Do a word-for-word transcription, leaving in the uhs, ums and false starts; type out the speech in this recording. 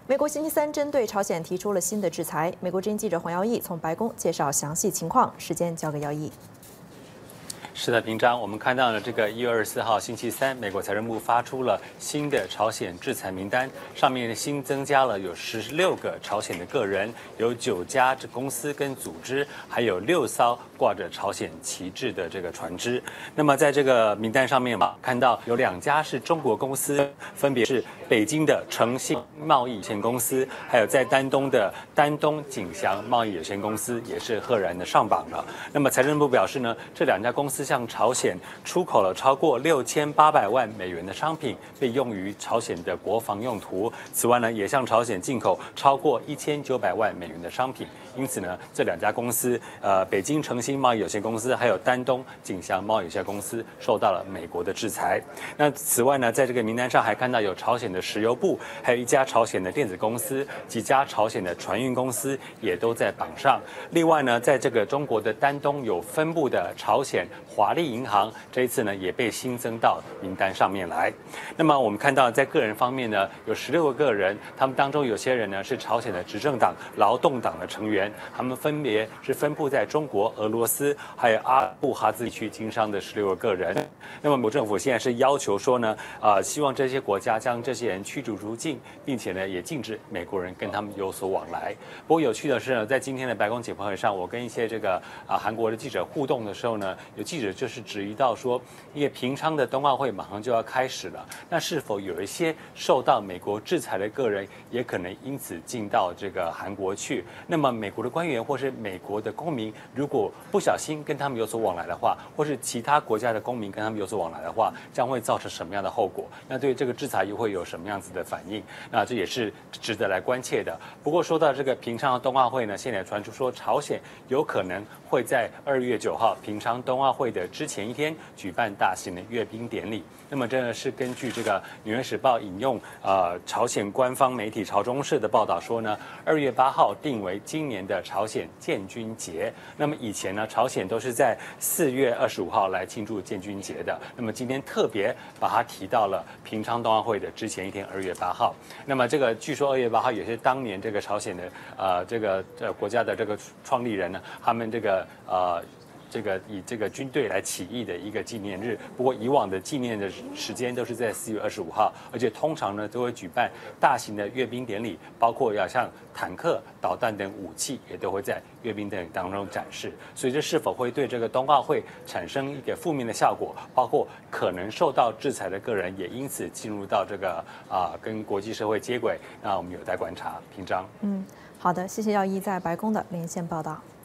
美国星期三针对朝鲜提出了新的制裁。美国之音记者黄耀义从白宫介绍详细情况，时间交给耀义。 是的，平章，我们看到了这个一月二十四号星期三，美国财政部发出了新的朝鲜制裁名单，上面新增加了有十六个朝鲜的个人，有九家公司跟组织，还有六艘挂着朝鲜旗帜的这个船只。那么在这个名单上面嘛，看到有两家是中国公司，分别是北京的诚信贸易有限公司，还有在丹东的丹东景祥贸易有限公司，也是赫然的上榜了。那么财政部表示呢，这两家公司 向朝鲜出口了超过六千八百万美元的商品，被用于朝鲜的国防用途。此外呢，也向朝鲜进口超过一千九百万美元的商品。因此呢，这两家公司，呃，北京诚信贸易有限公司还有丹东景祥贸易有限公司，受到了美国的制裁。那此外呢，在这个名单上还看到有朝鲜的石油部，还有一家朝鲜的电子公司，几家朝鲜的船运公司也都在榜上。另外呢，在这个中国的丹东有分部的朝鲜 华丽银行这一次呢也被新增到名单上面来。那么我们看到，在个人方面呢，有十六个个人，他们当中有些人呢是朝鲜的执政党劳动党的成员，他们分别是分布在中国、俄罗斯还有阿布哈兹地区经商的十六个个人。那么美国政府现在是要求说呢，啊，希望这些国家将这些人驱逐出境，并且呢也禁止美国人跟他们有所往来。不过有趣的是呢，在今天的白宫简报会上，我跟一些这个啊韩国的记者互动的时候呢，有记者 就是质疑到说，因为平昌的冬奥会马上就要开始了，那是否有一些受到美国制裁的个人，也可能因此进到这个韩国去？那么美国的官员或是美国的公民，如果不小心跟他们有所往来的话，或是其他国家的公民跟他们有所往来的话，将会造成什么样的后果？那对这个制裁又会有什么样子的反应？那这也是值得来关切的。不过说到这个平昌的冬奥会呢，现在传出说朝鲜有可能会在二月九号平昌冬奥会的 之前一天举办大型的阅兵典礼。那么，这是根据这个《纽约时报》引用呃朝鲜官方媒体朝中社的报道说呢，二月八号定为今年的朝鲜建军节。那么以前呢，朝鲜都是在四月二十五号来庆祝建军节的。那么今天特别把它提到了平昌冬奥会的之前一天，二月八号。那么这个据说二月八号也是当年这个朝鲜的呃这个呃国家的这个创立人呢，他们这个呃 这个以这个军队来起义的一个纪念日，不过以往的纪念的时间都是在四月二十五号，而且通常呢都会举办大型的阅兵典礼，包括要像坦克、导弹等武器也都会在阅兵典礼当中展示。所以这是否会对这个冬奥会产生一个负面的效果？包括可能受到制裁的个人也因此进入到这个啊、呃、跟国际社会接轨，那我们有待观察。平章， 嗯，好的，谢谢耀一在白宫的连线报道。